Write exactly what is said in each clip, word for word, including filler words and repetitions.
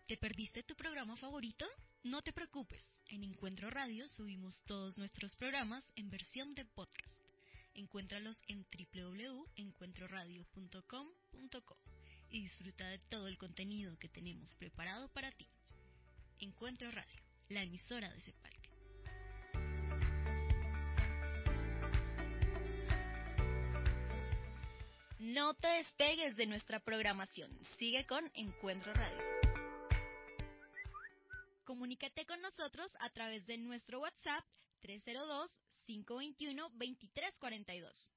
¿Te perdiste tu programa favorito? No te preocupes, en Encuentro Radio subimos todos nuestros programas en versión de podcast. Encuéntralos en doble u doble u doble u punto encuentro radio punto com punto co y disfruta de todo el contenido que tenemos preparado para ti. Encuentro Radio, la emisora de Cepalque. No te despegues de nuestra programación. Sigue con Encuentro Radio. Comunícate con nosotros a través de nuestro WhatsApp tres cero dos, cinco dos uno, dos tres cuatro dos.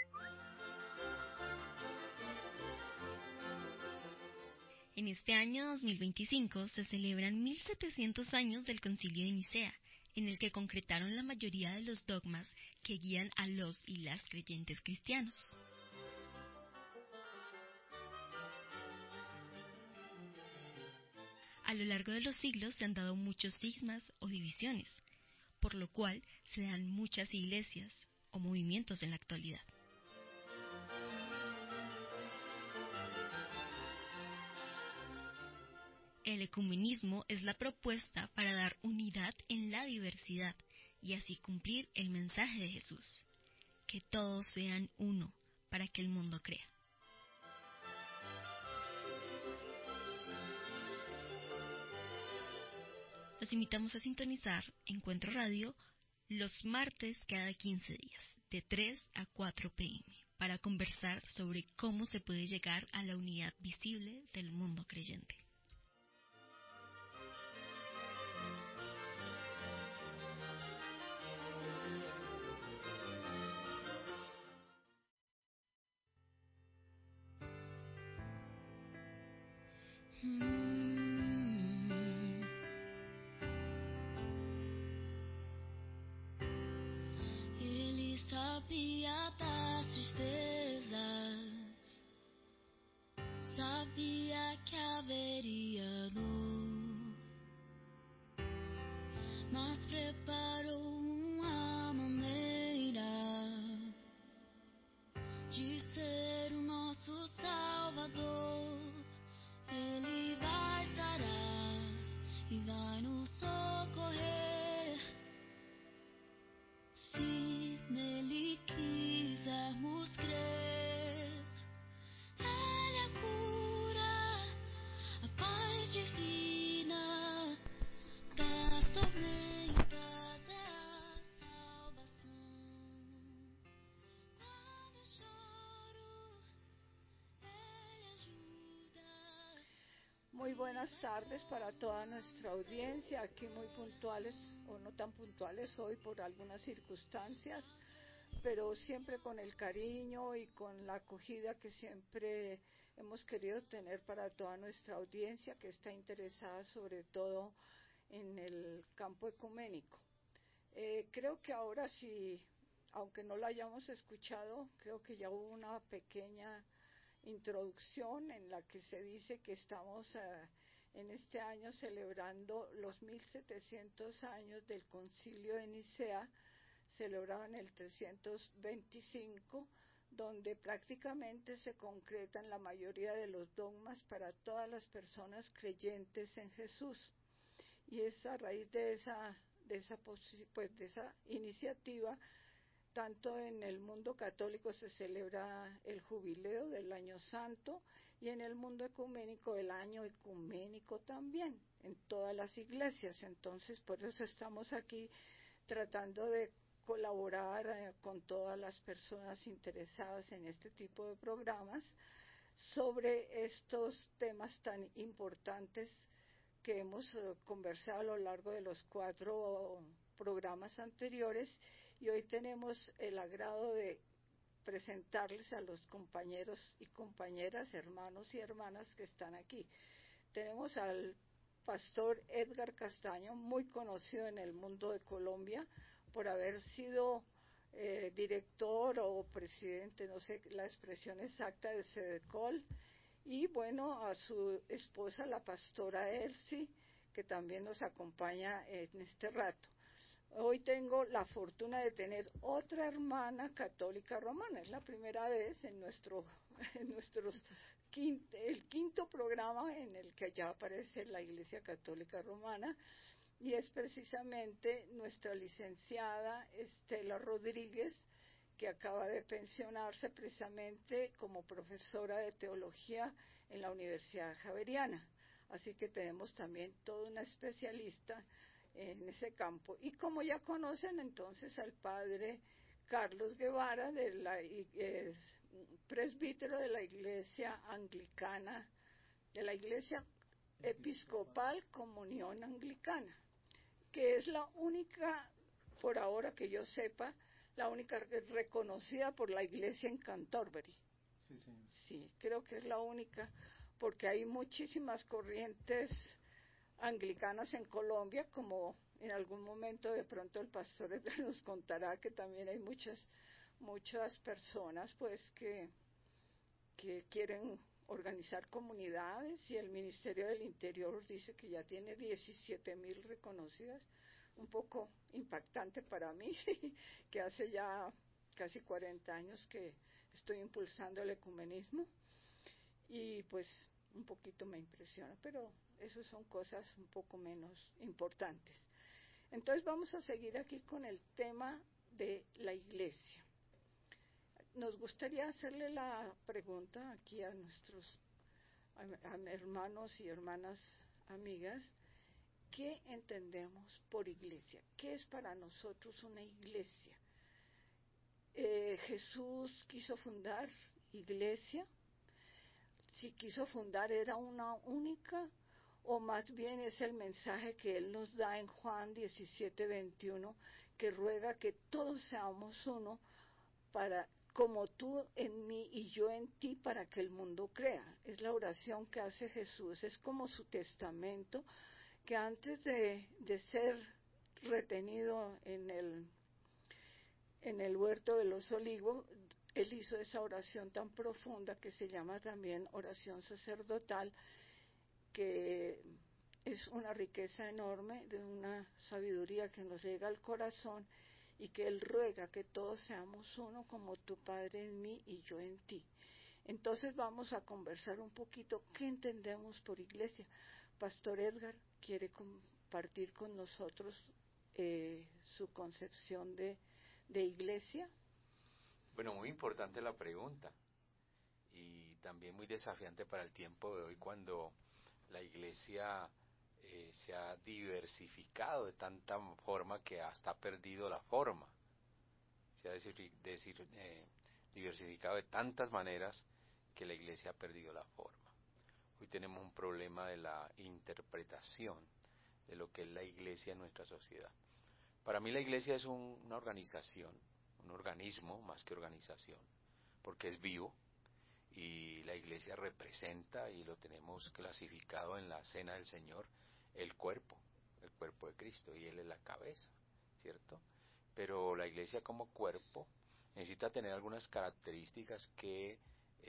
En este año dos mil veinticinco se celebran mil setecientos años del Concilio de Nicea, en el que concretaron la mayoría de los dogmas que guían a los y las creyentes cristianos. A lo largo de los siglos se han dado muchos cismas o divisiones, por lo cual se dan muchas iglesias o movimientos en la actualidad. El ecumenismo es la propuesta para dar unidad en la diversidad y así cumplir el mensaje de Jesús, que todos sean uno para que el mundo crea. Los invitamos a sintonizar Encuentro Radio los martes cada quince días, de tres a cuatro pe eme, para conversar sobre cómo se puede llegar a la unidad visible del mundo creyente. Ele sabia das tristezas, sabia que haveria dor, mas preparou uma maneira de ser o nosso Salvador. Ele vai sarar e vai nos socorrer. Se nele quisermos crer, Ele é a cura, a paz divina das tormentas, é a salvação. Quando choro, Ele ajuda. Muy buenas tardes para toda nuestra audiencia, aquí muy puntuales o no tan puntuales hoy por algunas circunstancias, pero siempre con el cariño y con la acogida que siempre hemos querido tener para toda nuestra audiencia que está interesada sobre todo en el campo ecuménico. Eh, creo que ahora sí, aunque no la hayamos escuchado, creo que ya hubo una pequeña introducción en la que se dice que estamos uh, en este año celebrando los mil setecientos años del Concilio de Nicea, celebrado en el trescientos veinticinco, donde prácticamente se concretan la mayoría de los dogmas para todas las personas creyentes en Jesús. Y es a raíz de esa, de esa, pues, de esa iniciativa. Tanto en el mundo católico se celebra el jubileo del año santo y en el mundo ecuménico el año ecuménico también, en todas las iglesias. Entonces, por eso estamos aquí tratando de colaborar eh, con todas las personas interesadas en este tipo de programas sobre estos temas tan importantes que hemos eh, conversado a lo largo de los cuatro programas anteriores, y hoy tenemos el agrado de presentarles a los compañeros y compañeras, hermanos y hermanas que están aquí. Tenemos al pastor Edgar Castaño, muy conocido en el mundo de Colombia por haber sido eh, director o presidente, no sé la expresión exacta, de Sedecol, y bueno, a su esposa, la pastora Elsie, que también nos acompaña en este rato. Hoy tengo la fortuna de tener otra hermana católica romana. Es la primera vez en nuestro en nuestros quinto, el quinto programa en el que ya aparece la Iglesia Católica Romana, y es precisamente nuestra licenciada Estela Rodríguez, que acaba de pensionarse precisamente como profesora de teología en la Universidad Javeriana. Así que tenemos también toda una especialista en ese campo. Y como ya conocen entonces al padre Carlos Guevara, de la, eh, presbítero de la Iglesia Anglicana, de la Iglesia Episcopal Comunión Anglicana, que es la única, por ahora que yo sepa, la única reconocida por la Iglesia en Canterbury. Sí, sí. Sí, creo que es la única, porque hay muchísimas corrientes anglicanas en Colombia, como en algún momento de pronto el pastor nos contará que también hay muchas muchas personas pues que que quieren organizar comunidades, y el Ministerio del Interior dice que ya tiene diecisiete mil reconocidas, un poco impactante para mí, que hace ya casi cuarenta años que estoy impulsando el ecumenismo, y pues un poquito me impresiona, pero eso son cosas un poco menos importantes. Entonces vamos a seguir aquí con el tema de la Iglesia. Nos gustaría hacerle la pregunta aquí a nuestros a, a hermanos y hermanas amigas, ¿qué entendemos por iglesia? ¿Qué es para nosotros una iglesia? Eh, Jesús quiso fundar iglesia. Si quiso fundar, ¿era una única? O más bien es el mensaje que Él nos da en Juan diecisiete veintiuno, que ruega que todos seamos uno, para, como tú en mí y yo en ti, para que el mundo crea. Es la oración que hace Jesús, es como su testamento, que antes de, de ser retenido en el, en el huerto de los olivos, Él hizo esa oración tan profunda que se llama también oración sacerdotal, que es una riqueza enorme, de una sabiduría que nos llega al corazón, y que Él ruega que todos seamos uno, como tu Padre en mí y yo en ti. Entonces vamos a conversar un poquito qué entendemos por iglesia. Pastor Edgar quiere compartir con nosotros eh, su concepción de, de iglesia. Bueno, muy importante la pregunta, y también muy desafiante para el tiempo de hoy, cuando la iglesia eh, se ha diversificado de tanta forma que hasta ha perdido la forma. Se ha decir, decir, eh, diversificado de tantas maneras que la iglesia ha perdido la forma. Hoy tenemos un problema de la interpretación de lo que es la iglesia en nuestra sociedad. Para mí la iglesia es un, una organización, un organismo más que organización, porque es vivo. Y la iglesia representa, y lo tenemos clasificado en la cena del Señor, el cuerpo, el cuerpo de Cristo, y Él es la cabeza, ¿cierto? Pero la iglesia como cuerpo necesita tener algunas características que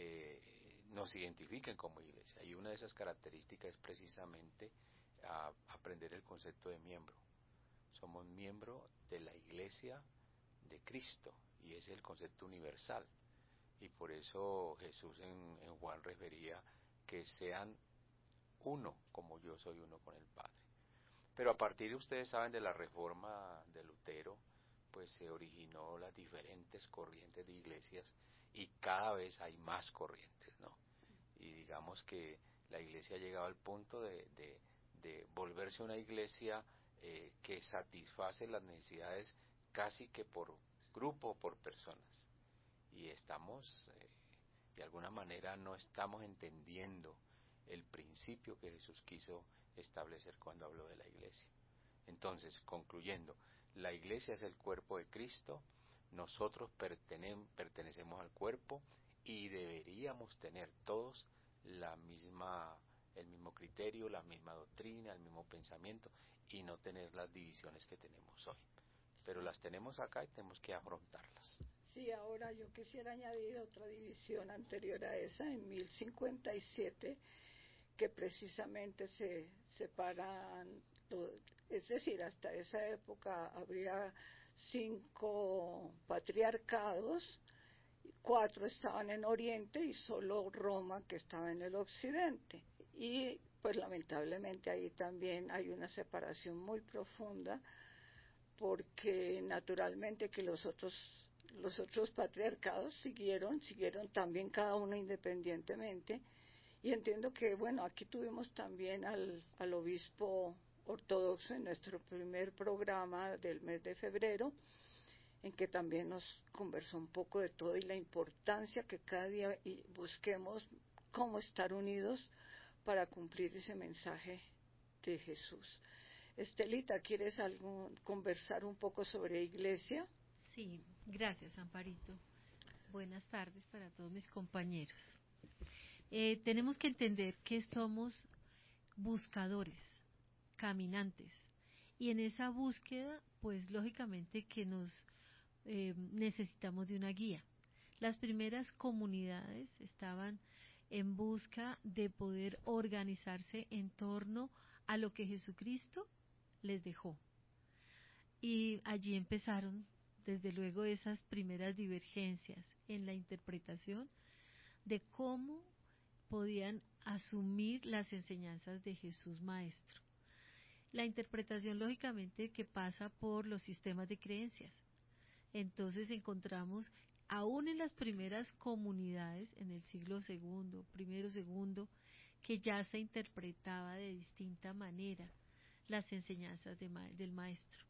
eh, nos identifiquen como iglesia, y una de esas características es precisamente a, aprender el concepto de miembro. Somos miembro de la iglesia de Cristo, y ese es el concepto universal. Y por eso Jesús en, en Juan refería que sean uno, como yo soy uno con el Padre. Pero a partir, ustedes saben, de la reforma de Lutero, pues se originó las diferentes corrientes de iglesias, y cada vez hay más corrientes, ¿no? Y digamos que la iglesia ha llegado al punto de, de, de volverse una iglesia eh, que satisface las necesidades casi que por grupo o por personas. Y estamos, eh, de alguna manera, no estamos entendiendo el principio que Jesús quiso establecer cuando habló de la iglesia. Entonces, concluyendo, la iglesia es el cuerpo de Cristo, nosotros pertene- pertenecemos al cuerpo, y deberíamos tener todos la misma, el mismo criterio, la misma doctrina, el mismo pensamiento, y no tener las divisiones que tenemos hoy. Pero las tenemos acá y tenemos que afrontarlas. Sí, ahora yo quisiera añadir otra división anterior a esa, en mil cincuenta y siete, que precisamente se separan, es decir, hasta esa época habría cinco patriarcados, cuatro estaban en Oriente y solo Roma que estaba en el Occidente. Y pues lamentablemente ahí también hay una separación muy profunda, porque naturalmente que los otros los otros patriarcados siguieron, siguieron también cada uno independientemente. Y entiendo que, bueno, aquí tuvimos también al, al obispo ortodoxo en nuestro primer programa del mes de febrero, en que también nos conversó un poco de todo y la importancia que cada día busquemos cómo estar unidos para cumplir ese mensaje de Jesús. Estelita, ¿quieres algo, conversar un poco sobre iglesia? Sí, gracias, Amparito. Buenas tardes para todos mis compañeros. Eh, tenemos que entender que somos buscadores, caminantes, y en esa búsqueda, pues lógicamente que nos eh, necesitamos de una guía. Las primeras comunidades estaban en busca de poder organizarse en torno a lo que Jesucristo les dejó. Y allí empezaron, desde luego, esas primeras divergencias en la interpretación de cómo podían asumir las enseñanzas de Jesús Maestro. La interpretación, lógicamente, que pasa por los sistemas de creencias. Entonces encontramos, aún en las primeras comunidades, en el siglo segundo, primero, segundo, que ya se interpretaba de distinta manera las enseñanzas de ma- del Maestro.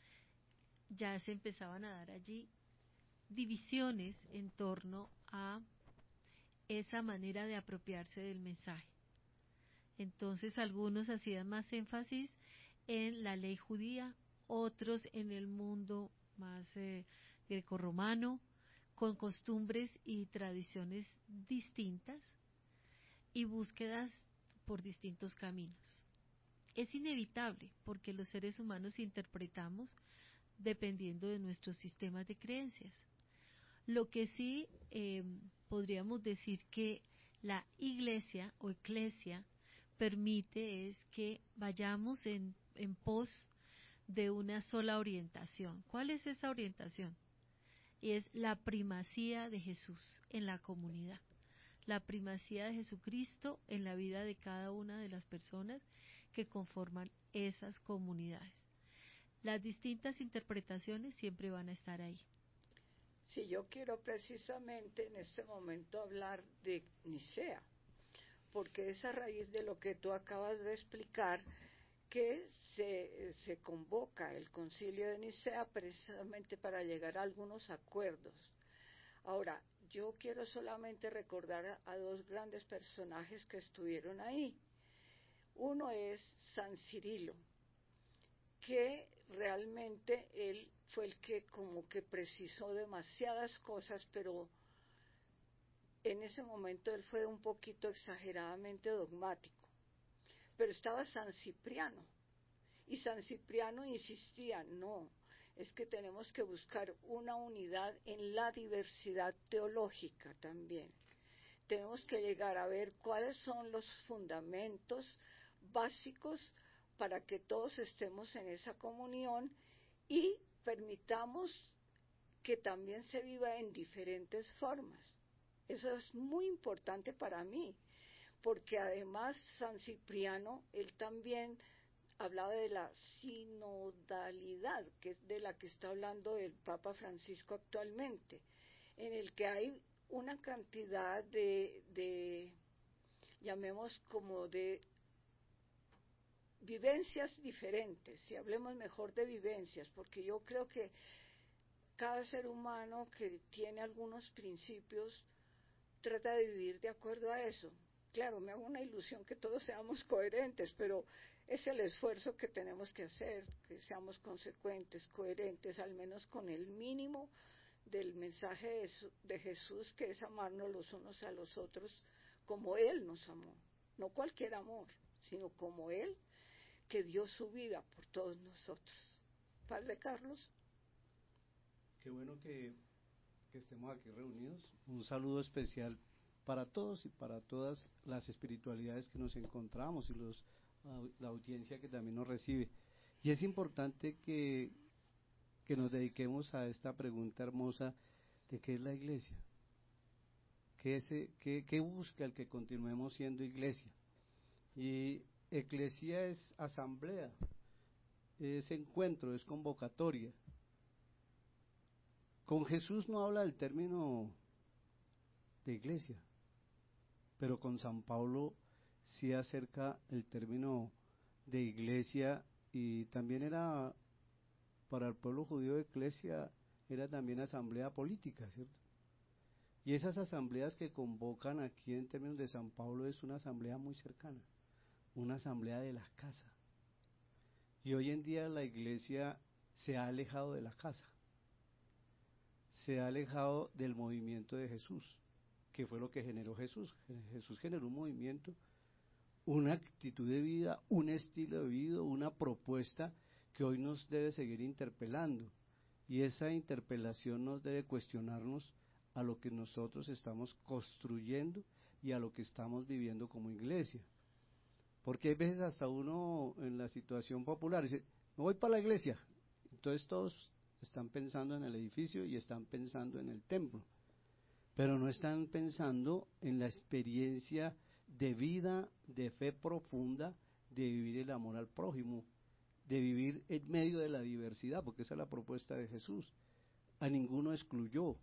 Ya se empezaban a dar allí divisiones en torno a esa manera de apropiarse del mensaje. Entonces algunos hacían más énfasis en la ley judía, otros en el mundo más eh, grecorromano, con costumbres y tradiciones distintas y búsquedas por distintos caminos. Es inevitable porque los seres humanos interpretamos dependiendo de nuestros sistemas de creencias. Lo que sí eh, podríamos decir que la iglesia o eclesia permite es que vayamos en, en pos de una sola orientación. ¿Cuál es esa orientación? Y es la primacía de Jesús en la comunidad, la primacía de Jesucristo en la vida de cada una de las personas que conforman esas comunidades. Las distintas interpretaciones siempre van a estar ahí. Sí, yo quiero precisamente en este momento hablar de Nicea, porque es a raíz de lo que tú acabas de explicar que se, se convoca el concilio de Nicea precisamente para llegar a algunos acuerdos. Ahora, yo quiero solamente recordar a, a dos grandes personajes que estuvieron ahí. Uno es San Cirilo, que realmente él fue el que como que precisó demasiadas cosas, pero en ese momento él fue un poquito exageradamente dogmático. Pero estaba San Cipriano, y San Cipriano insistía, no, es que tenemos que buscar una unidad en la diversidad teológica también. Tenemos que llegar a ver cuáles son los fundamentos básicos para que todos estemos en esa comunión y permitamos que también se viva en diferentes formas. Eso es muy importante para mí, porque además San Cipriano, él también hablaba de la sinodalidad, que es de la que está hablando el Papa Francisco actualmente, en el que hay una cantidad de, de llamemos como de vivencias diferentes, y hablemos mejor de vivencias, porque yo creo que cada ser humano que tiene algunos principios trata de vivir de acuerdo a eso. Claro, me hago una ilusión que todos seamos coherentes, pero es el esfuerzo que tenemos que hacer, que seamos consecuentes, coherentes, al menos con el mínimo del mensaje de, de Jesús, que es amarnos los unos a los otros como Él nos amó. No cualquier amor, sino como Él, que dio su vida por todos nosotros. Padre Carlos. Qué bueno que, que estemos aquí reunidos. Un saludo especial para todos y para todas las espiritualidades que nos encontramos y los, la audiencia que también nos recibe. Y es importante que, que nos dediquemos a esta pregunta hermosa de qué es la iglesia. ¿Qué, se, qué, ¿Qué busca el que continuemos siendo iglesia? Y eclesia es asamblea, es encuentro, es convocatoria. Con Jesús no habla del término de iglesia, pero con San Pablo sí acerca el término de iglesia, y también era para el pueblo judío eclesia, era también asamblea política, ¿cierto? Y esas asambleas que convocan aquí en términos de San Pablo es una asamblea muy cercana, una asamblea de la casa. Y hoy en día la iglesia se ha alejado de la casa, se ha alejado del movimiento de Jesús, que fue lo que generó Jesús. Jesús generó un movimiento, una actitud de vida, un estilo de vida, una propuesta que hoy nos debe seguir interpelando. Y esa interpelación nos debe cuestionarnos a lo que nosotros estamos construyendo y a lo que estamos viviendo como iglesia. Porque hay veces hasta uno en la situación popular dice, me voy para la iglesia. Entonces todos están pensando en el edificio y están pensando en el templo, pero no están pensando en la experiencia de vida, de fe profunda, de vivir el amor al prójimo, de vivir en medio de la diversidad, porque esa es la propuesta de Jesús. A ninguno excluyó,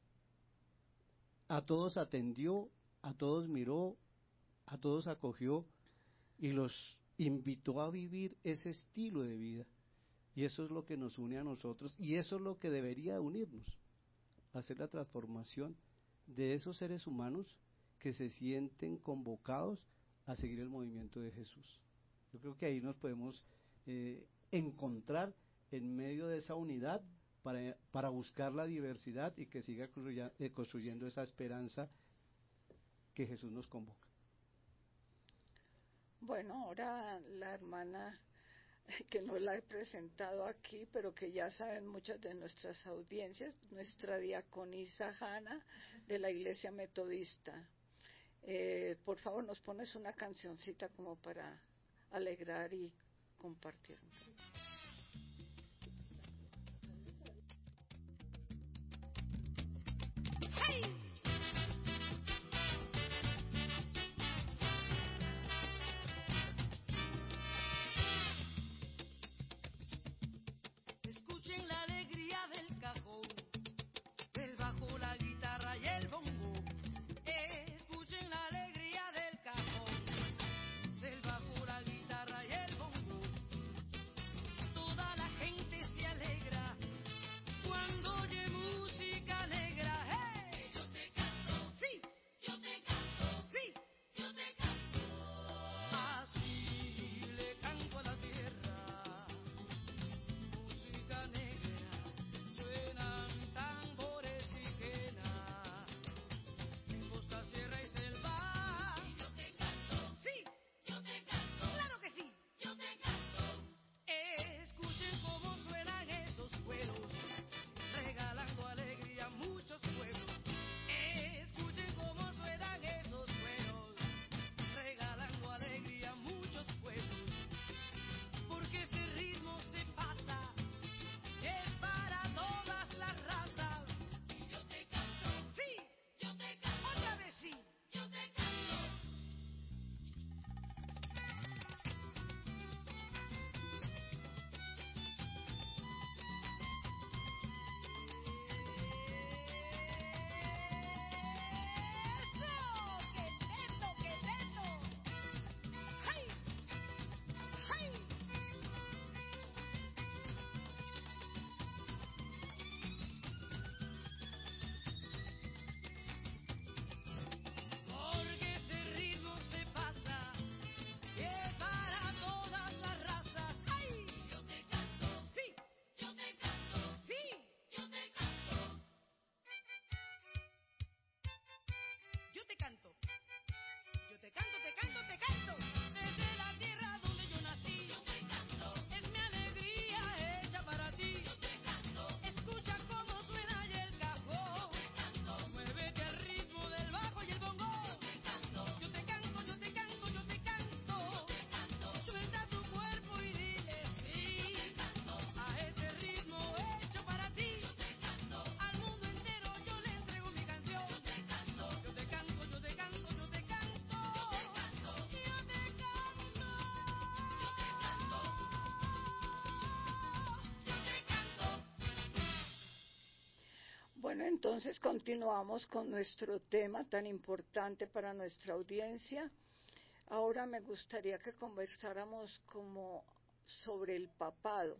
a todos atendió, a todos miró, a todos acogió y los invitó a vivir ese estilo de vida. Y eso es lo que nos une a nosotros, y eso es lo que debería unirnos, hacer la transformación de esos seres humanos que se sienten convocados a seguir el movimiento de Jesús. Yo creo que ahí nos podemos eh, encontrar en medio de esa unidad para, para buscar la diversidad y que siga construya, eh, construyendo esa esperanza que Jesús nos convoca. Bueno, ahora la hermana que no la he presentado aquí, pero que ya saben muchas de nuestras audiencias, nuestra diaconisa Hanna de la Iglesia Metodista. Eh, por favor, nos pones una cancioncita como para alegrar y compartir. ¡Hey! Escuchen la alegría del cajón, del bajo, la guitarra y el bongo. Escuchen la alegría del cajón, del bajo, la guitarra y el bongo. Bueno, entonces continuamos con nuestro tema tan importante para nuestra audiencia. Ahora me gustaría que conversáramos como sobre el papado,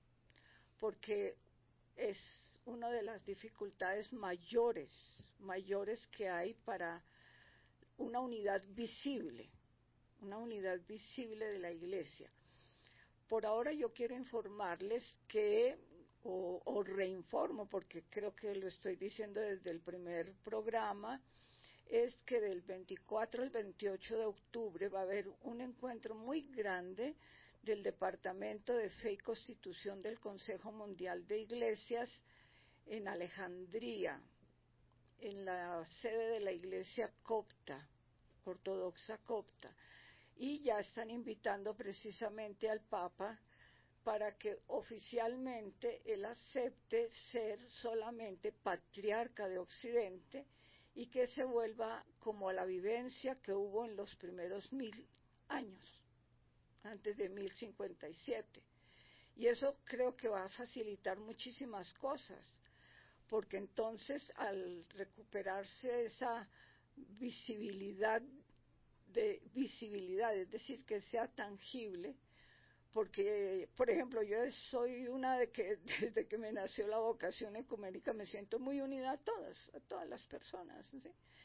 porque es una de las dificultades mayores, mayores que hay para una unidad visible, una unidad visible de la Iglesia. Por ahora yo quiero informarles que, o, o reinformo, porque creo que lo estoy diciendo desde el primer programa, es que del veinticuatro al veintiocho de octubre va a haber un encuentro muy grande del Departamento de Fe y Constitución del Consejo Mundial de Iglesias en Alejandría, en la sede de la Iglesia Copta, Ortodoxa Copta, y ya están invitando precisamente al Papa para que oficialmente él acepte ser solamente patriarca de Occidente y que se vuelva como a la vivencia que hubo en los primeros mil años, antes de mil cincuenta y siete. Y eso creo que va a facilitar muchísimas cosas, porque entonces al recuperarse esa visibilidad, de visibilidad, es decir, que sea tangible, porque, por ejemplo, yo soy una de que desde que me nació la vocación ecuménica me siento muy unida a todas, a todas las personas, ¿sí?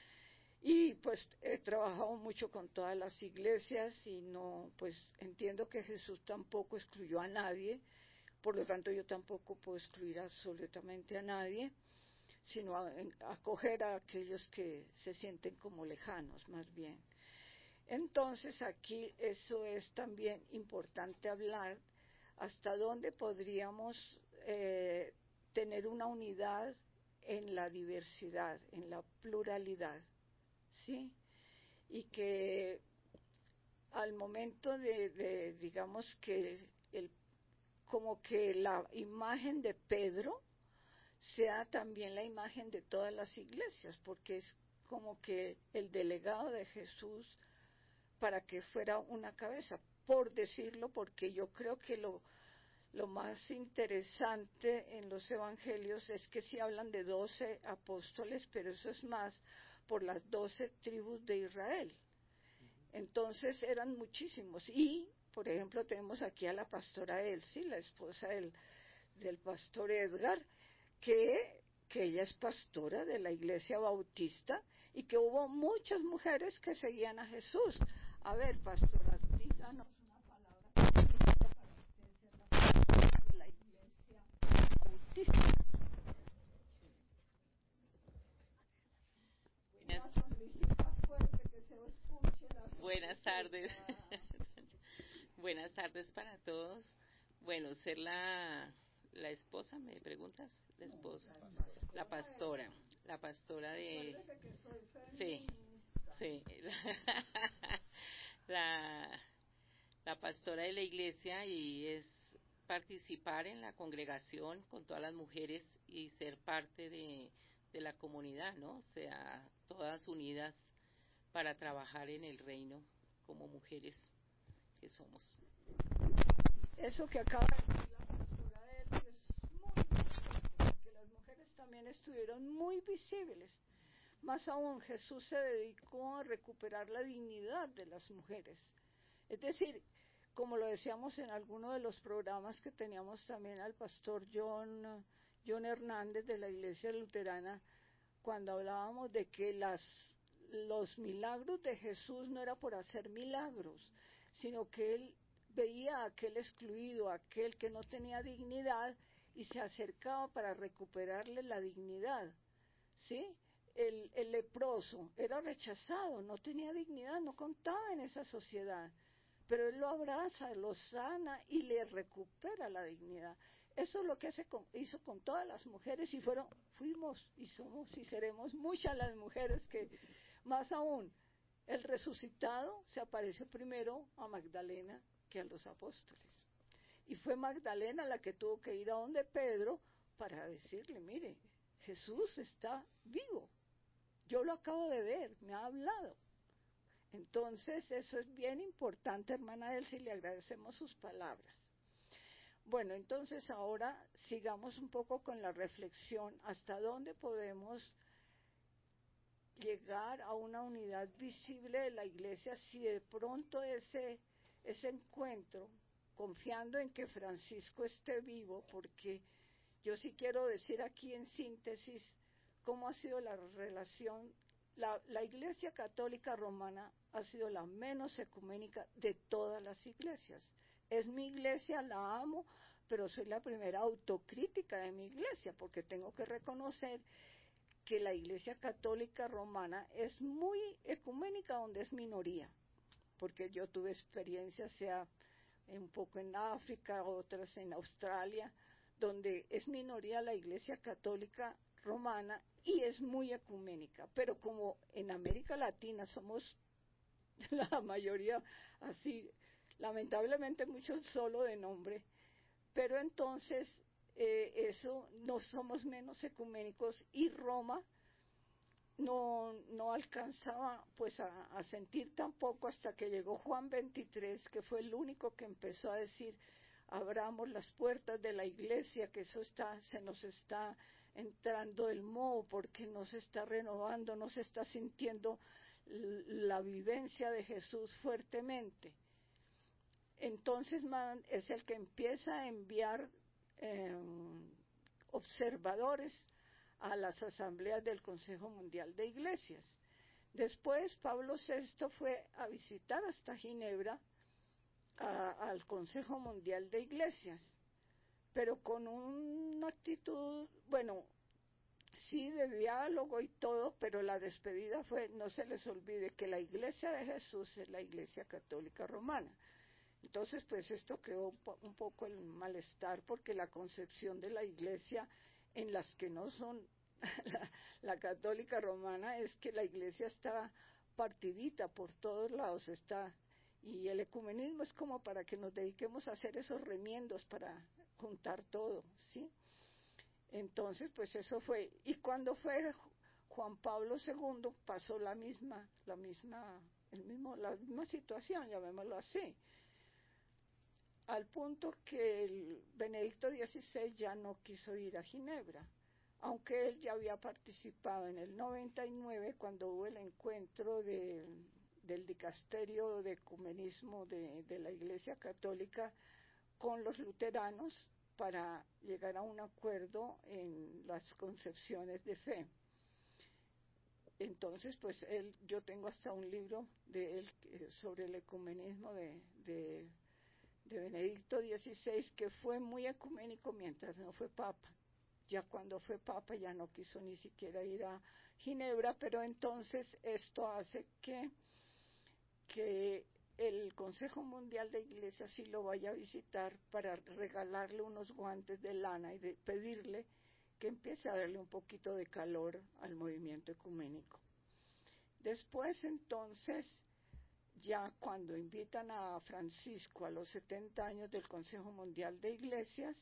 Y pues he trabajado mucho con todas las iglesias y no, pues entiendo que Jesús tampoco excluyó a nadie, por lo tanto yo tampoco puedo excluir absolutamente a nadie, sino a, a acoger a aquellos que se sienten como lejanos, más bien. Entonces aquí eso es también importante hablar hasta dónde podríamos eh, tener una unidad en la diversidad, en la pluralidad, ¿sí? Y que al momento de, de digamos que el, como que la imagen de Pedro sea también la imagen de todas las iglesias, porque es como que el delegado de Jesús para que fuera una cabeza, por decirlo, porque yo creo que lo, lo más interesante en los evangelios es que sí hablan de doce apóstoles, pero eso es más por las doce tribus de Israel. Entonces eran muchísimos. Y, por ejemplo, tenemos aquí a la pastora Elsie, la esposa del, del pastor Edgar, que, que ella es pastora de la iglesia bautista y que hubo muchas mujeres que seguían a Jesús. A ver, pastora, díganos una palabra que significa para usted ser la pastora de la iglesia bautista. Una sonrisita fuerte que se escuche. La Buenas tardes. Buenas tardes para todos. Bueno, ser la, la esposa, ¿me preguntas? La esposa. La pastora. La pastora de... Sí, sí. La, la pastora de la iglesia y es participar en la congregación con todas las mujeres y ser parte de, de la comunidad, ¿no? O sea, todas unidas para trabajar en el reino como mujeres que somos. Eso que acaba de decir la pastora de él es muy importante, porque las mujeres también estuvieron muy visibles. Más aún, Jesús se dedicó a recuperar la dignidad de las mujeres. Es decir, como lo decíamos en alguno de los programas que teníamos también al pastor John, John Hernández de la Iglesia Luterana, cuando hablábamos de que las, los milagros de Jesús no era por hacer milagros, sino que él veía a aquel excluido, a aquel que no tenía dignidad y se acercaba para recuperarle la dignidad, ¿sí? El, el leproso era rechazado, no tenía dignidad, no contaba en esa sociedad, pero él lo abraza, lo sana y le recupera la dignidad. Eso es lo que hace con, hizo con todas las mujeres y fueron, fuimos y somos y seremos muchas las mujeres que, más aún, el resucitado se apareció primero a Magdalena que a los apóstoles. Y fue Magdalena la que tuvo que ir a donde Pedro para decirle, mire, Jesús está vivo. Yo lo acabo de ver, me ha hablado. Entonces, eso es bien importante, hermana Elsie, le agradecemos sus palabras. Bueno, entonces ahora sigamos un poco con la reflexión, hasta dónde podemos llegar a una unidad visible de la iglesia si de pronto ese, ese encuentro, confiando en que Francisco esté vivo, porque yo sí quiero decir aquí en síntesis cómo ha sido la relación. La, la Iglesia Católica Romana ha sido la menos ecuménica de todas las iglesias. Es mi iglesia, la amo, pero soy la primera autocrítica de mi iglesia, porque tengo que reconocer que la Iglesia Católica Romana es muy ecuménica donde es minoría, porque yo tuve experiencias, sea un poco en África, otras en Australia, donde es minoría la Iglesia Católica Romana y es muy ecuménica, pero como en América Latina somos la mayoría así, lamentablemente muchos solo de nombre, pero entonces eh, eso no somos menos ecuménicos y Roma no, no alcanzaba pues a, a sentir tampoco hasta que llegó Juan veintitrés, que fue el único que empezó a decir: abramos las puertas de la iglesia, que eso está, se nos está entrando el moho, porque no se está renovando, no se está sintiendo la vivencia de Jesús fuertemente. Entonces man, es el que empieza a enviar eh, observadores a las asambleas del Consejo Mundial de Iglesias. Después Pablo sexto fue a visitar hasta Ginebra a, al Consejo Mundial de Iglesias, pero con una actitud, bueno, sí de diálogo y todo, pero la despedida fue: no se les olvide que la Iglesia de Jesús es la Iglesia Católica Romana. Entonces, pues esto creó un, po un poco el malestar, porque la concepción de la Iglesia en las que no son la, la Católica Romana es que la Iglesia está partidita por todos lados, está, y el ecumenismo es como para que nos dediquemos a hacer esos remiendos para juntar todo, ¿sí? Entonces, pues eso fue, y cuando fue Juan Pablo segundo pasó la misma, la misma, el mismo, la misma situación, llamémoslo así, al punto que el Benedicto dieciséis ya no quiso ir a Ginebra, aunque él ya había participado en el noventa y nueve cuando hubo el encuentro de, del dicasterio de ecumenismo de, de la Iglesia Católica con los luteranos para llegar a un acuerdo en las concepciones de fe. Entonces, pues él, yo tengo hasta un libro de él sobre el ecumenismo de, de, de Benedicto dieciséis, que fue muy ecuménico mientras no fue papa. Ya cuando fue papa ya no quiso ni siquiera ir a Ginebra, pero entonces esto hace que, que el Consejo Mundial de Iglesias sí lo vaya a visitar para regalarle unos guantes de lana y de pedirle que empiece a darle un poquito de calor al movimiento ecuménico. Después, entonces, ya cuando invitan a Francisco a los setenta años del Consejo Mundial de Iglesias,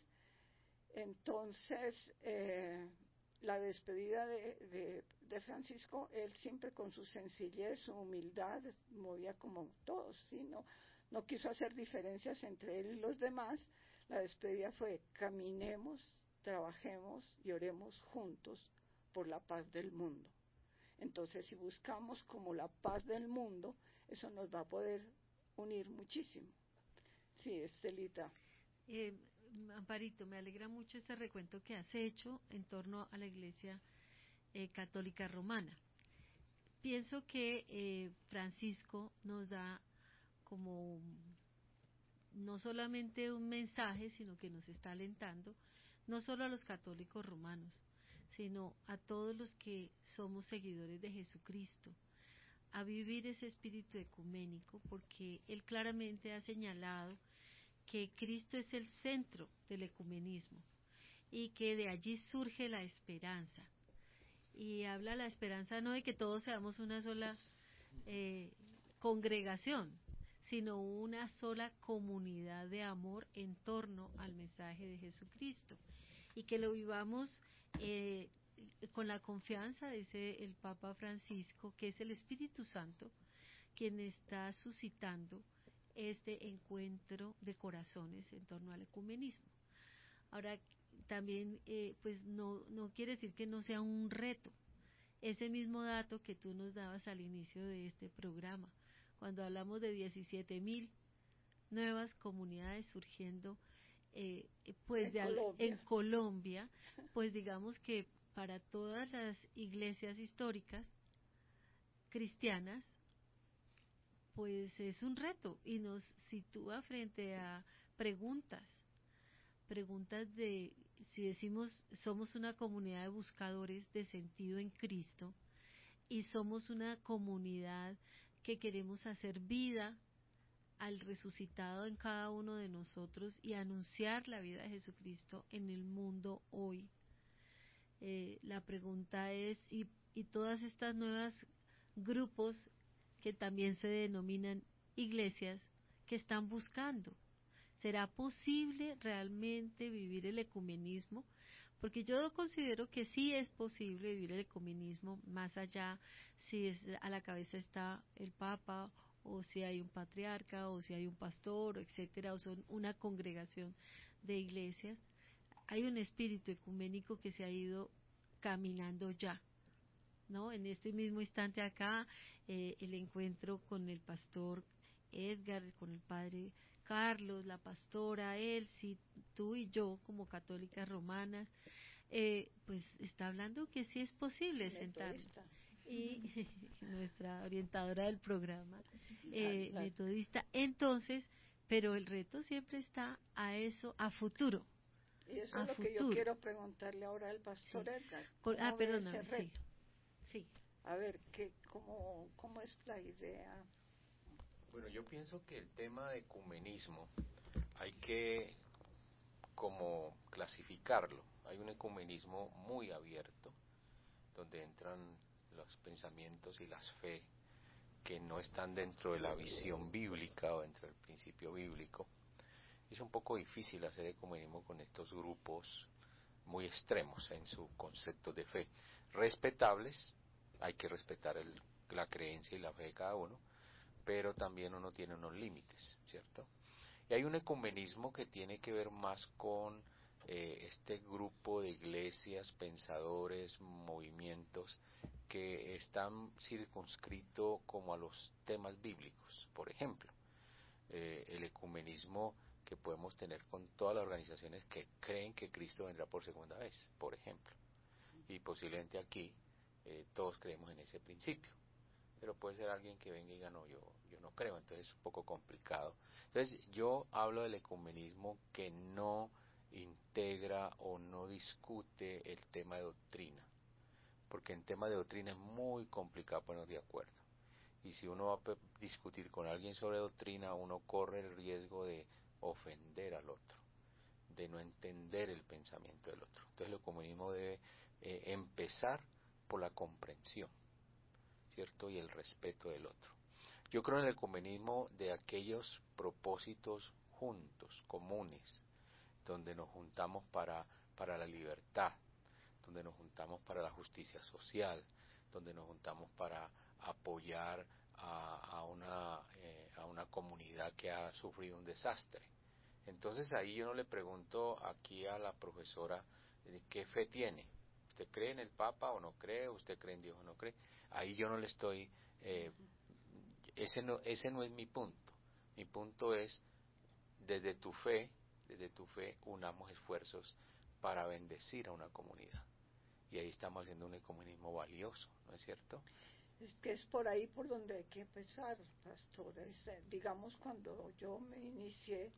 entonces eh, la despedida de, de, de Francisco, él siempre con su sencillez, su humildad, movía como todos, ¿sí? no, no quiso hacer diferencias entre él y los demás. La despedida fue: caminemos, trabajemos y oremos juntos por la paz del mundo. Entonces, si buscamos como la paz del mundo, eso nos va a poder unir muchísimo. Sí, Estelita. Eh, Amparito, me alegra mucho este recuento que has hecho en torno a la Iglesia eh, Católica Romana. Pienso que eh, Francisco nos da como no solamente un mensaje, sino que nos está alentando, no solo a los católicos romanos, sino a todos los que somos seguidores de Jesucristo, a vivir ese espíritu ecuménico, porque él claramente ha señalado que Cristo es el centro del ecumenismo y que de allí surge la esperanza. Y habla la esperanza no de que todos seamos una sola eh, congregación, sino una sola comunidad de amor en torno al mensaje de Jesucristo, y que lo vivamos eh, con la confianza, dice el Papa Francisco, que es el Espíritu Santo quien está suscitando este encuentro de corazones en torno al ecumenismo. Ahora, también, eh, pues no, no quiere decir que no sea un reto. Ese mismo dato que tú nos dabas al inicio de este programa, cuando hablamos de diecisiete mil nuevas comunidades surgiendo eh, pues en, de, Colombia. en Colombia, pues digamos que para todas las iglesias históricas cristianas, pues es un reto y nos sitúa frente a preguntas, preguntas de si decimos somos una comunidad de buscadores de sentido en Cristo y somos una comunidad que queremos hacer vida al resucitado en cada uno de nosotros y anunciar la vida de Jesucristo en el mundo hoy. Eh, la pregunta es, y, y todas estas nuevas grupos que también se denominan iglesias, que están buscando, ¿será posible realmente vivir el ecumenismo? Porque yo considero que sí es posible vivir el ecumenismo, más allá si es, a la cabeza está el Papa, o si hay un patriarca, o si hay un pastor, etcétera, o son una congregación de iglesias. Hay un espíritu ecuménico que se ha ido caminando ya, ¿no? En este mismo instante acá, eh, el encuentro con el pastor Edgar, con el padre Carlos, la pastora Elsie, tú y yo como católicas romanas, eh, pues está hablando que sí es posible sentarnos. Y nuestra orientadora del programa, eh, la, la, metodista. Entonces, pero el reto siempre está a eso, a futuro. Y eso es lo futuro. Que yo quiero preguntarle ahora al pastor sí. Edgar. Con, ah, perdona, sí. sí. A ver, ¿qué, cómo, ¿cómo es la idea? Bueno, yo pienso que el tema de ecumenismo hay que como clasificarlo. Hay un ecumenismo muy abierto, donde entran los pensamientos y las fe que no están dentro de la visión bíblica o dentro del principio bíblico. Es un poco difícil hacer ecumenismo con estos grupos muy extremos en su concepto de fe. Respetables, hay que respetar el, la creencia y la fe de cada uno, pero también uno tiene unos límites, ¿cierto? Y hay un ecumenismo que tiene que ver más con eh, este grupo de iglesias, pensadores, movimientos que están circunscritos como a los temas bíblicos. Por ejemplo, eh, el ecumenismo que podemos tener con todas las organizaciones que creen que Cristo vendrá por segunda vez, por ejemplo. Y posiblemente aquí eh, todos creemos en ese principio. Pero puede ser alguien que venga y diga, no, yo, yo no creo, entonces es un poco complicado. Entonces yo hablo del ecumenismo que no integra o no discute el tema de doctrina, porque en tema de doctrina es muy complicado ponernos de acuerdo. Y si uno va a discutir con alguien sobre doctrina, uno corre el riesgo de ofender al otro, de no entender el pensamiento del otro. Entonces el ecumenismo debe eh, empezar por la comprensión, ¿cierto? Y el respeto del otro. Yo creo en el ecumenismo de aquellos propósitos juntos, comunes, donde nos juntamos para, para la libertad, donde nos juntamos para la justicia social, donde nos juntamos para apoyar a, a, una, eh, a una comunidad que ha sufrido un desastre. Entonces ahí yo no le pregunto aquí a la profesora eh, qué fe tiene. ¿Usted cree en el Papa o no cree? ¿Usted cree en Dios o no cree? Ahí yo no le estoy, eh, ese no, ese no es mi punto. Mi punto es, desde tu fe, desde tu fe, unamos esfuerzos para bendecir a una comunidad. Y ahí estamos haciendo un ecumenismo valioso, ¿no es cierto? Es que es por ahí por donde hay que empezar, pastor. Es, eh, digamos, cuando yo me inicié,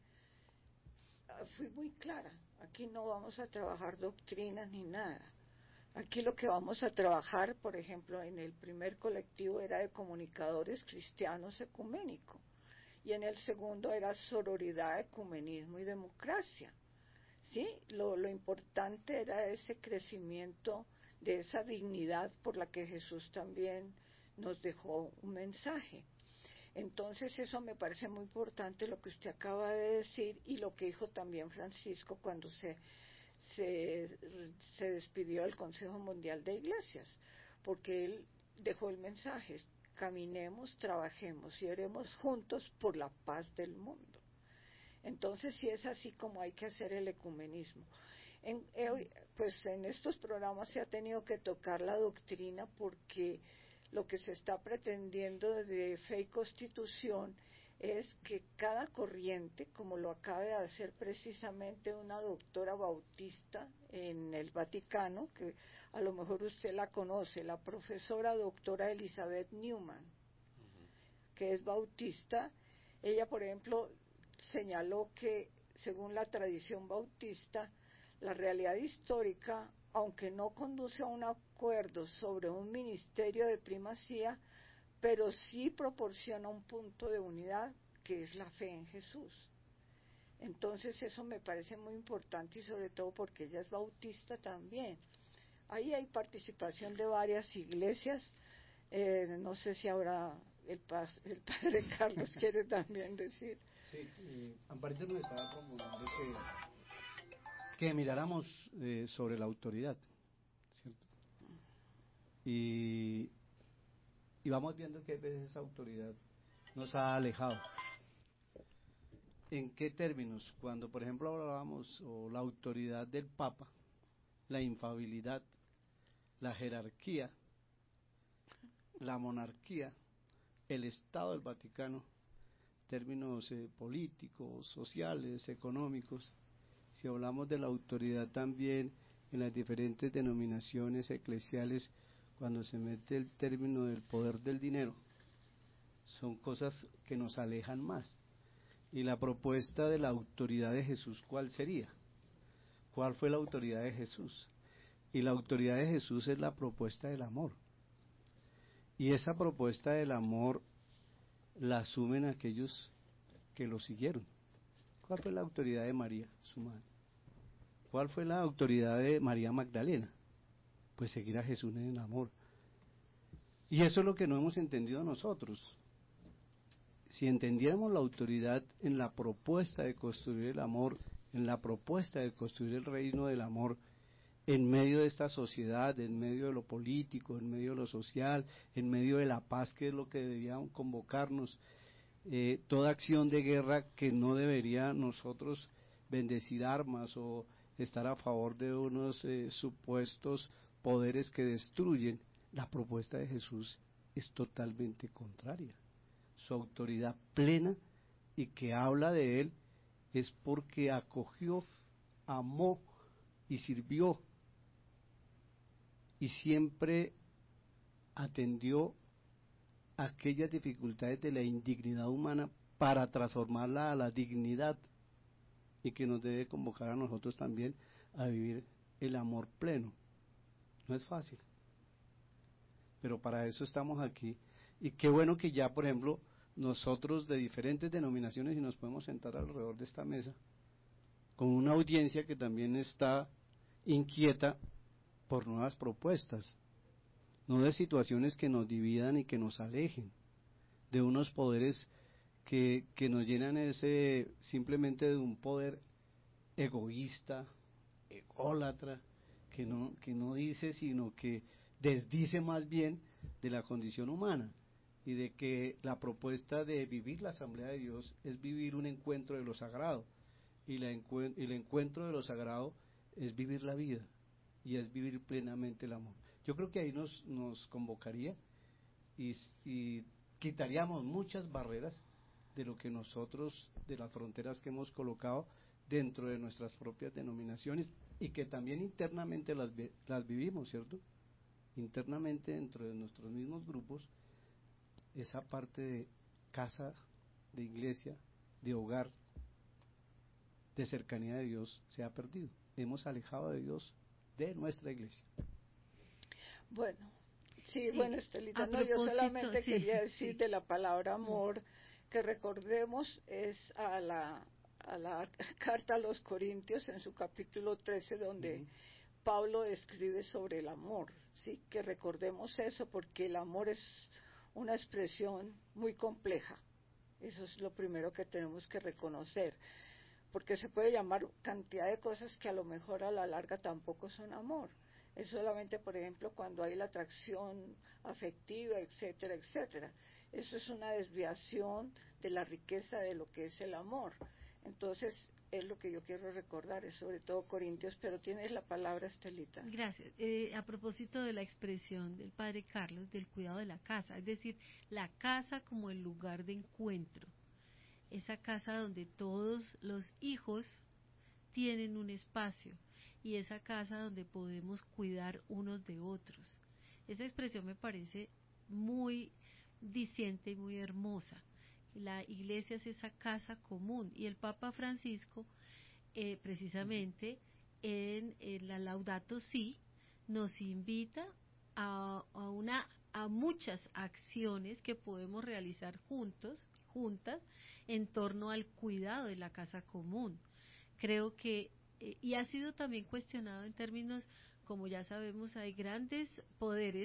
fui muy clara. Aquí no vamos a trabajar doctrinas ni nada. Aquí lo que vamos a trabajar, por ejemplo, en el primer colectivo era de comunicadores cristianos ecuménico, y en el segundo era sororidad, ecumenismo y democracia. ¿Sí? Lo, lo importante era ese crecimiento de esa dignidad por la que Jesús también nos dejó un mensaje. Entonces eso me parece muy importante lo que usted acaba de decir y lo que dijo también Francisco cuando se Se, se despidió del Consejo Mundial de Iglesias, porque él dejó el mensaje, caminemos, trabajemos y oremos juntos por la paz del mundo. Entonces sí es así como hay que hacer el ecumenismo. En, eh, pues en estos programas se ha tenido que tocar la doctrina porque lo que se está pretendiendo de Fe y Constitución es que cada corriente, como lo acaba de hacer precisamente una doctora bautista en el Vaticano, que a lo mejor usted la conoce, la profesora doctora Elizabeth Newman, que es bautista, ella por ejemplo señaló que según la tradición bautista, la realidad histórica, aunque no conduce a un acuerdo sobre un ministerio de primacía, pero sí proporciona un punto de unidad que es la fe en Jesús. Entonces eso me parece muy importante y sobre todo porque ella es bautista también. Ahí hay participación de varias iglesias, eh, no sé si ahora el, pas, el padre Carlos quiere también decir. Sí, eh, Amparito nos estaba proponiendo que, que miráramos eh, sobre la autoridad, ¿cierto? Y, y vamos viendo que a veces esa autoridad nos ha alejado. ¿En qué términos? Cuando, por ejemplo, hablábamos o la autoridad del Papa, la infalibilidad, la jerarquía, la monarquía, el Estado del Vaticano, términos eh, políticos, sociales, económicos. Si hablamos de la autoridad también en las diferentes denominaciones eclesiales, cuando se mete el término del poder del dinero, son cosas que nos alejan más. Y la propuesta de la autoridad de Jesús, ¿cuál sería? ¿Cuál fue la autoridad de Jesús? Y la autoridad de Jesús es la propuesta del amor. Y esa propuesta del amor la asumen aquellos que lo siguieron. ¿Cuál fue la autoridad de María, su madre? ¿Cuál fue la autoridad de María Magdalena? Pues seguir a Jesús en el amor. Y eso es lo que no hemos entendido nosotros. Si entendiéramos la autoridad en la propuesta de construir el amor, en la propuesta de construir el reino del amor, en medio de esta sociedad, en medio de lo político, en medio de lo social, en medio de la paz, que es lo que debería convocarnos, eh, toda acción de guerra que no debería nosotros bendecir armas o estar a favor de unos eh, supuestos poderes que destruyen, la propuesta de Jesús es totalmente contraria. Su autoridad plena y que habla de él es porque acogió, amó y sirvió y siempre atendió aquellas dificultades de la indignidad humana para transformarla a la dignidad, y que nos debe convocar a nosotros también a vivir el amor pleno. No es fácil, pero para eso estamos aquí. Y qué bueno que ya, por ejemplo, nosotros de diferentes denominaciones y nos podemos sentar alrededor de esta mesa con una audiencia que también está inquieta por nuevas propuestas, no de situaciones que nos dividan y que nos alejen, de unos poderes que, que nos llenan ese simplemente de un poder egoísta, ególatra, que no, que no dice, sino que desdice más bien de la condición humana, y de que la propuesta de vivir la Asamblea de Dios es vivir un encuentro de lo sagrado, y la encu- el encuentro de lo sagrado es vivir la vida, y es vivir plenamente el amor. Yo creo que ahí nos, nos convocaría y, y quitaríamos muchas barreras de lo que nosotros, de las fronteras que hemos colocado dentro de nuestras propias denominaciones, y que también internamente las, las vivimos, ¿cierto? Internamente dentro de nuestros mismos grupos, esa parte de casa, de iglesia, de hogar, de cercanía de Dios se ha perdido. Hemos alejado de Dios de nuestra iglesia. Bueno, sí, Sí, bueno, Estelita, a no, yo propósito, solamente sí, quería decir sí. de la palabra amor, que recordemos es a la, a la carta a los Corintios en su capítulo trece, donde uh-huh. Pablo escribe sobre el amor, sí, que recordemos eso, porque el amor es una expresión muy compleja. Eso es lo primero que tenemos que reconocer, porque se puede llamar cantidad de cosas que a lo mejor a la larga tampoco son amor. es solamente, por ejemplo, cuando hay la atracción afectiva, etcétera, etcétera. Eso es una desviación de la riqueza de lo que es el amor. Entonces, es lo que yo quiero recordar, es sobre todo Corintios, pero tienes la palabra, Estelita. Gracias. Eh, a propósito de la expresión del padre Carlos del cuidado de la casa, es decir, la casa como el lugar de encuentro, esa casa donde todos los hijos tienen un espacio y esa casa donde podemos cuidar unos de otros. Esa expresión me parece muy diciente y muy hermosa. La iglesia es esa casa común y el Papa Francisco eh, precisamente en, en la Laudato Si nos invita a, a una a muchas acciones que podemos realizar juntos, juntas, en torno al cuidado de la casa común. Creo que, eh, y ha sido también cuestionado en términos, como ya sabemos, hay grandes poderes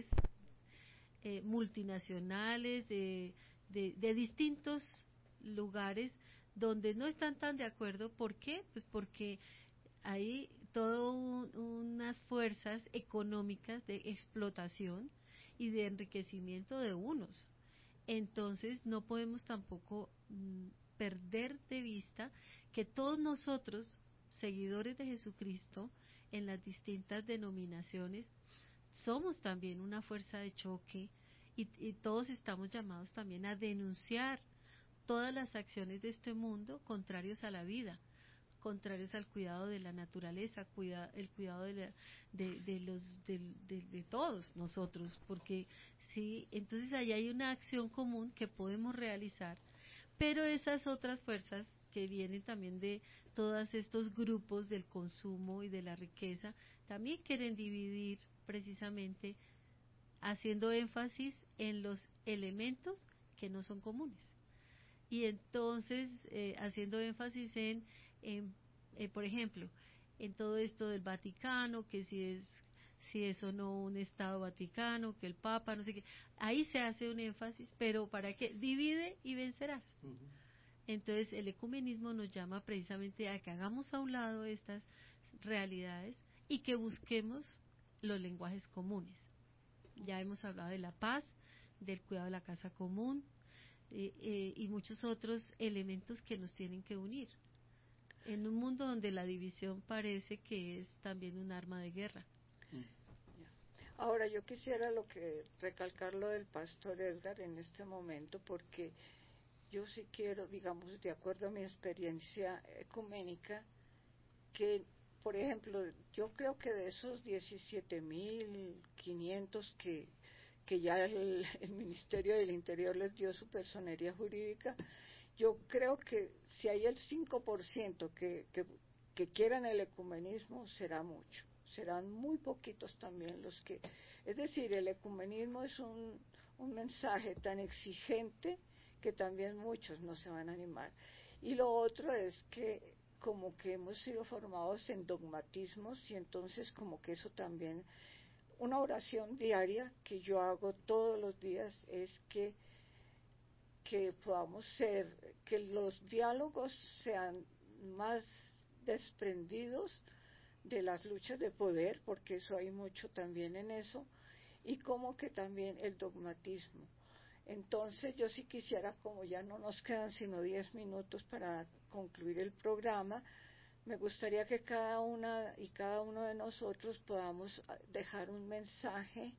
eh, multinacionales de, de, de distintos lugares donde no están tan de acuerdo. ¿Por qué? Pues porque hay todas un, unas fuerzas económicas de explotación y de enriquecimiento de unos. Entonces no podemos tampoco mm, perder de vista que todos nosotros, seguidores de Jesucristo, en las distintas denominaciones, somos también una fuerza de choque y, y todos estamos llamados también a denunciar todas las acciones de este mundo contrarios a la vida, contrarios al cuidado de la naturaleza, cuida, el cuidado de, la, de, de los de, de, de todos nosotros, porque sí, entonces ahí hay una acción común que podemos realizar, pero esas otras fuerzas que vienen también de todos estos grupos del consumo y de la riqueza, también quieren dividir precisamente haciendo énfasis en los elementos que no son comunes. Y entonces eh, haciendo énfasis en, en eh, por ejemplo, en todo esto del Vaticano, que si es si es o no un Estado Vaticano, que el Papa, no sé qué, ahí se hace un énfasis, pero ¿para qué? Divide y vencerás. Uh-huh. Entonces el ecumenismo nos llama precisamente a que hagamos a un lado estas realidades y que busquemos los lenguajes comunes. Ya hemos hablado de la paz, del cuidado de la casa común, Eh, eh, y muchos otros elementos que nos tienen que unir en un mundo donde la división parece que es también un arma de guerra. Ahora yo quisiera lo que recalcar lo del pastor Edgar en este momento, porque yo sí quiero, digamos, de acuerdo a mi experiencia ecuménica, que por ejemplo yo creo que de esos diecisiete mil quinientos que que ya el, el Ministerio del Interior les dio su personería jurídica, yo creo que si hay el cinco por ciento que, que, que quieran el ecumenismo, será mucho, serán muy poquitos también los que, es decir, el ecumenismo es un, un mensaje tan exigente que también muchos no se van a animar. Y lo otro es que como que hemos sido formados en dogmatismos y entonces como que eso también. Una oración diaria que yo hago todos los días es que, que podamos ser, que los diálogos sean más desprendidos de las luchas de poder, porque eso hay mucho también en eso, y como que también el dogmatismo. Entonces yo sí quisiera, como ya no nos quedan sino diez minutos para concluir el programa, me gustaría que cada una y cada uno de nosotros podamos dejar un mensaje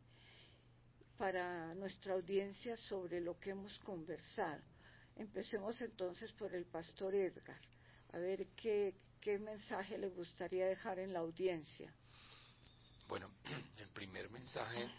para nuestra audiencia sobre lo que hemos conversado. Empecemos entonces por el pastor Edgar, a ver qué, qué mensaje le gustaría dejar en la audiencia. Bueno, el primer mensaje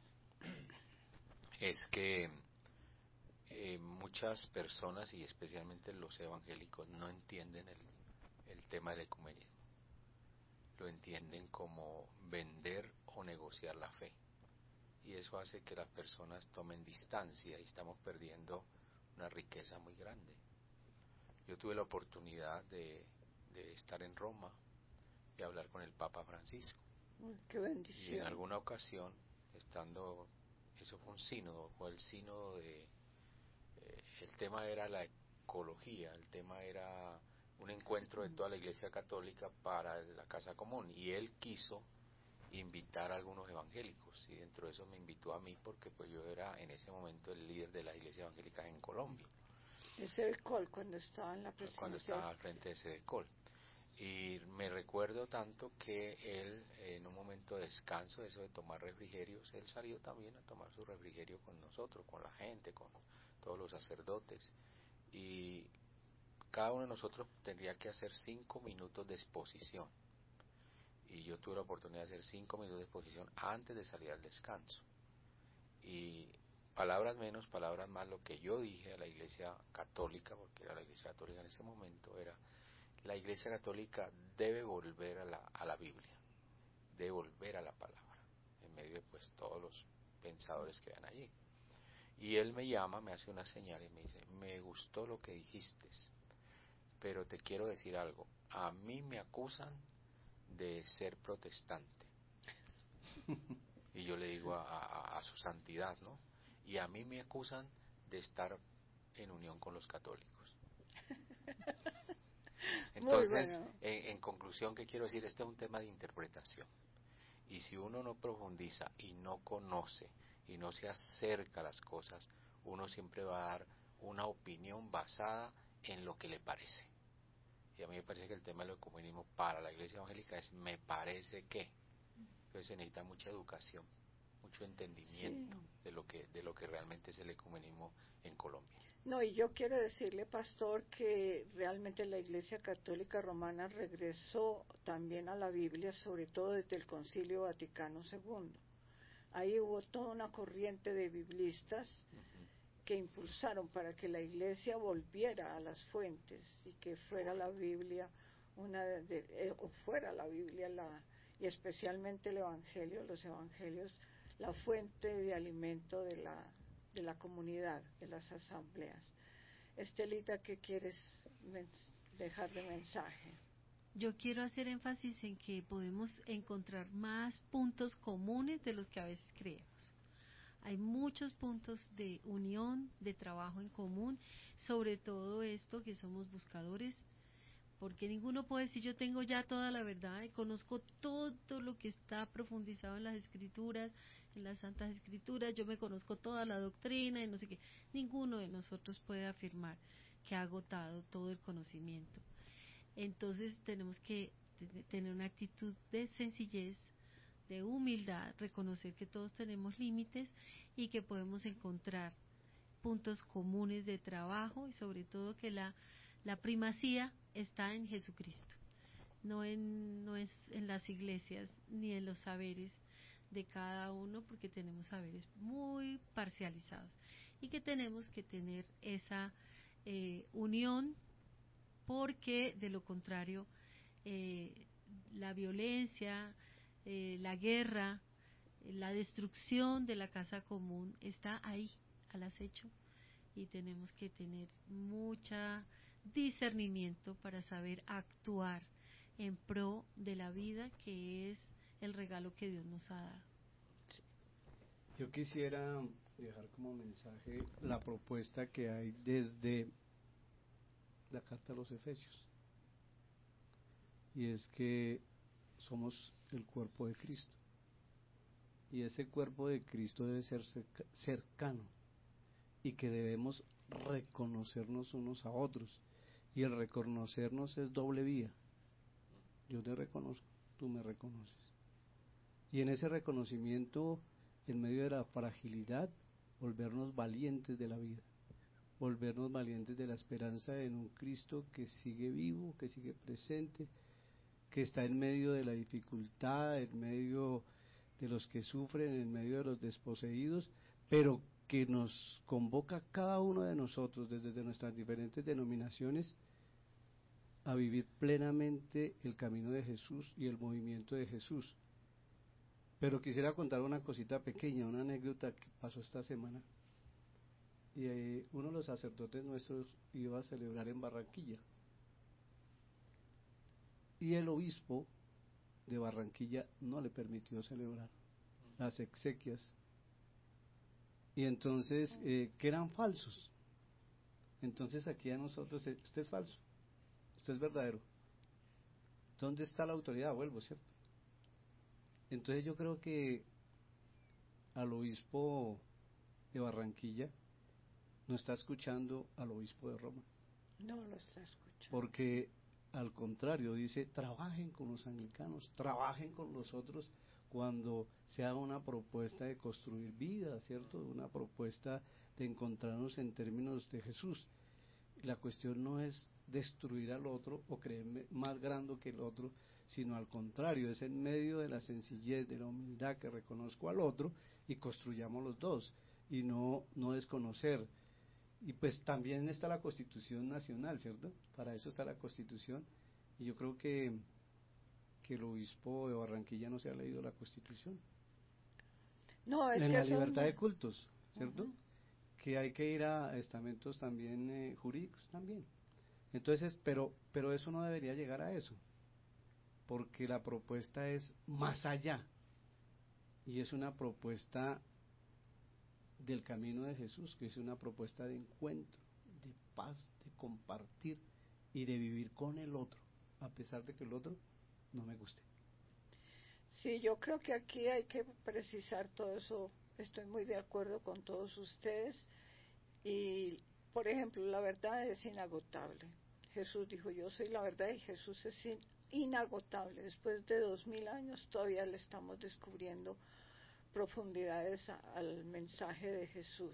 es que eh, muchas personas, y especialmente los evangélicos, no entienden el el tema del ecumenismo. Lo entienden como vender o negociar la fe. Y eso hace que las personas tomen distancia y estamos perdiendo una riqueza muy grande. Yo tuve la oportunidad de, de estar en Roma y hablar con el Papa Francisco. ¡Qué bendición! Y en alguna ocasión, estando, eso fue un sínodo, fue el sínodo de, eh, el tema era la ecología, el tema era un encuentro de toda la Iglesia Católica para la casa común, y él quiso invitar a algunos evangélicos, y dentro de eso me invitó a mí porque pues yo era en ese momento el líder de las iglesias evangélicas en Colombia. Ese del Col, cuando estaba en la presidencia. Cuando estaba al frente de Sedecol. Y me recuerdo tanto que él, en un momento de descanso, eso de tomar refrigerios, él salió también a tomar su refrigerio con nosotros, con la gente, con todos los sacerdotes. Y cada uno de nosotros tendría que hacer cinco minutos de exposición. Y yo tuve la oportunidad de hacer cinco minutos de exposición antes de salir al descanso. Y palabras menos, palabras más, lo que yo dije a la iglesia católica, porque era la iglesia católica en ese momento, era: la iglesia católica debe volver a la, a la Biblia, debe volver a la palabra, en medio de pues todos los pensadores que van allí. Y él me llama, me hace una señal y me dice: me gustó lo que dijiste, pero te quiero decir algo, a mí me acusan de ser protestante. Y yo le digo a, a, a su santidad, ¿no? Y a mí me acusan de estar en unión con los católicos. Entonces, bueno. en, en conclusión, ¿qué quiero decir? Este es un tema de interpretación. Y si uno no profundiza y no conoce y no se acerca a las cosas, uno siempre va a dar una opinión basada en lo que le parece. Y a mí me parece que el tema del ecumenismo para la iglesia evangélica es me parece que. Entonces se necesita mucha educación, mucho entendimiento Sí. de lo que de lo que realmente es el ecumenismo en Colombia. No, y yo quiero decirle, pastor, que realmente la Iglesia Católica Romana regresó también a la Biblia, sobre todo desde el Concilio Vaticano segundo. Ahí hubo toda una corriente de biblistas Uh-huh. que impulsaron para que la Iglesia volviera a las fuentes y que fuera la Biblia una de, eh, o fuera la Biblia la y especialmente el Evangelio, los Evangelios, la fuente de alimento de la de la comunidad, de las asambleas. Estelita, ¿qué quieres dejar de mensaje? Yo quiero hacer énfasis en que podemos encontrar más puntos comunes de los que a veces creemos. Hay muchos puntos de unión, de trabajo en común, sobre todo esto que somos buscadores, porque ninguno puede decir yo tengo ya toda la verdad y conozco todo lo que está profundizado en las escrituras, en las santas escrituras, yo me conozco toda la doctrina y no sé qué. Ninguno de nosotros puede afirmar que ha agotado todo el conocimiento. Entonces tenemos que tener una actitud de sencillez, de humildad, reconocer que todos tenemos límites y que podemos encontrar puntos comunes de trabajo y sobre todo que la, la primacía está en Jesucristo, no en, no es en las iglesias ni en los saberes de cada uno, porque tenemos saberes muy parcializados y que tenemos que tener esa eh, unión, porque de lo contrario eh, la violencia, eh, la guerra, la destrucción de la casa común está ahí al acecho y tenemos que tener mucha discernimiento para saber actuar en pro de la vida, que es el regalo que Dios nos ha dado. Yo quisiera dejar como mensaje la propuesta que hay desde la carta a los Efesios, y es que somos el cuerpo de Cristo, y ese cuerpo de Cristo debe ser cercano y que debemos reconocernos unos a otros, y el reconocernos es doble vía. Yo te reconozco, tú me reconoces, y en ese reconocimiento, en medio de la fragilidad, volvernos valientes de la vida, volvernos valientes de la esperanza en un Cristo que sigue vivo, que sigue presente, que está en medio de la dificultad, en medio de los que sufren, en medio de los desposeídos, pero que nos convoca a cada uno de nosotros desde nuestras diferentes denominaciones a vivir plenamente el camino de Jesús y el movimiento de Jesús. Pero quisiera contar una cosita pequeña, una anécdota que pasó esta semana. Y eh, uno de los sacerdotes nuestros iba a celebrar en Barranquilla, y el obispo de Barranquilla no le permitió celebrar las exequias, y entonces eh, que eran falsos. Entonces aquí a nosotros, usted es falso, usted es verdadero. ¿Dónde está la autoridad? Vuelvo, ¿cierto? Entonces yo creo que al obispo de Barranquilla no está escuchando al obispo de Roma. No lo está escuchando. Porque al contrario dice, trabajen con los anglicanos, trabajen con los otros cuando se haga una propuesta de construir vida, ¿cierto? Una propuesta de encontrarnos en términos de Jesús. La cuestión no es destruir al otro o creerme más grande que el otro, sino al contrario, es en medio de la sencillez, de la humildad que reconozco al otro y construyamos los dos, y no, no desconocer. Y pues también está la Constitución Nacional, ¿cierto? Para eso está la Constitución, y yo creo que, que el obispo de Barranquilla no se ha leído la Constitución. No, es en que la son- libertad de cultos, ¿cierto? Ujú. Que hay que ir a estamentos también eh, jurídicos también. Entonces, pero, pero eso no debería llegar a eso, porque la propuesta es más allá, y es una propuesta del camino de Jesús, que es una propuesta de encuentro, de paz, de compartir y de vivir con el otro, a pesar de que el otro no me guste. Sí, yo creo que aquí hay que precisar todo eso. Estoy muy de acuerdo con todos ustedes. Y, por ejemplo, la verdad es inagotable. Jesús dijo, yo soy la verdad, y Jesús es in- inagotable. Después de dos mil años todavía le estamos descubriendo profundidades a- al mensaje de Jesús.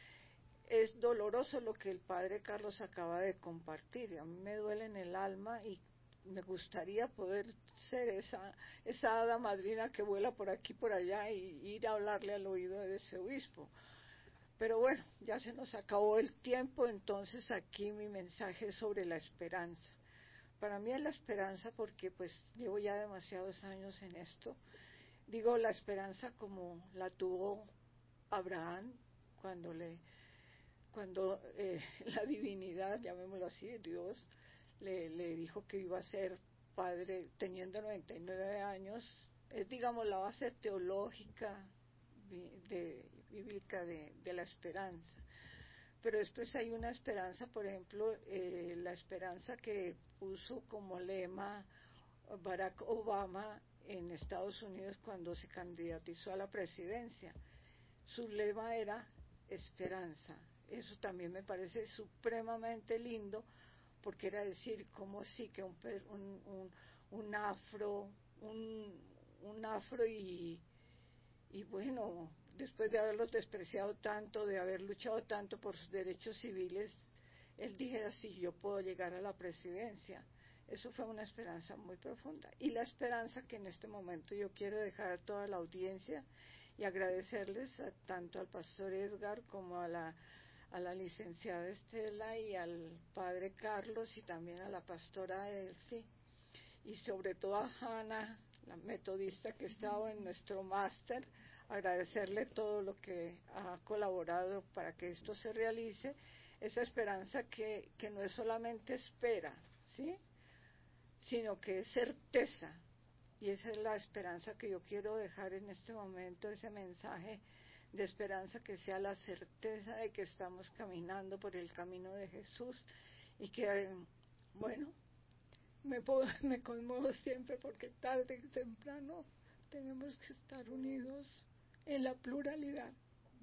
Es doloroso lo que el padre Carlos acaba de compartir. A mí me duele en el alma y me gustaría poder ser esa, esa hada madrina que vuela por aquí por allá y ir a hablarle al oído de ese obispo. Pero bueno, ya se nos acabó el tiempo, entonces aquí mi mensaje es sobre la esperanza. Para mí es la esperanza porque pues llevo ya demasiados años en esto. Digo la esperanza como la tuvo Abraham cuando le cuando eh, la divinidad, llamémoslo así, Dios le, le dijo que iba a ser padre teniendo noventa y nueve años. Es, digamos, la base teológica de, de, bíblica de, de la esperanza. Pero después hay una esperanza, por ejemplo, eh, la esperanza que puso como lema Barack Obama en Estados Unidos cuando se candidatizó a la presidencia. Su lema era esperanza. Eso también me parece supremamente lindo, porque era decir, como sí que un, un, un, un afro, un, un afro y, y bueno, después de haberlos despreciado tanto, de haber luchado tanto por sus derechos civiles, él dijera, sí, yo puedo llegar a la presidencia. Eso fue una esperanza muy profunda. Y la esperanza que en este momento yo quiero dejar a toda la audiencia y agradecerles a, tanto al pastor Edgar como a la, a la licenciada Estela y al padre Carlos y también a la pastora Elsie y sobre todo a Hanna, la metodista que estaba en nuestro máster, agradecerle todo lo que ha colaborado para que esto se realice, esa esperanza que, que no es solamente espera, ¿sí?, sino que es certeza. Y esa es la esperanza que yo quiero dejar en este momento, ese mensaje de esperanza, que sea la certeza de que estamos caminando por el camino de Jesús y que, bueno, me, puedo, me conmuevo siempre porque tarde y temprano tenemos que estar unidos en la pluralidad.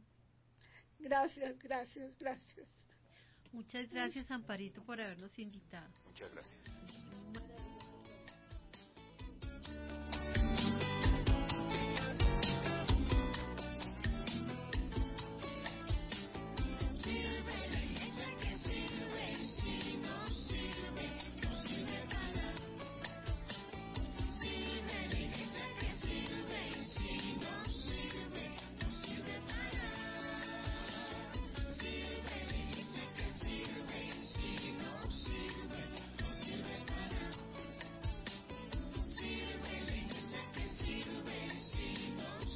Gracias, gracias, gracias. Muchas gracias, Amparito, por habernos invitado. Muchas gracias.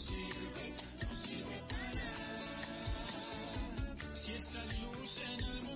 Si esta luz en el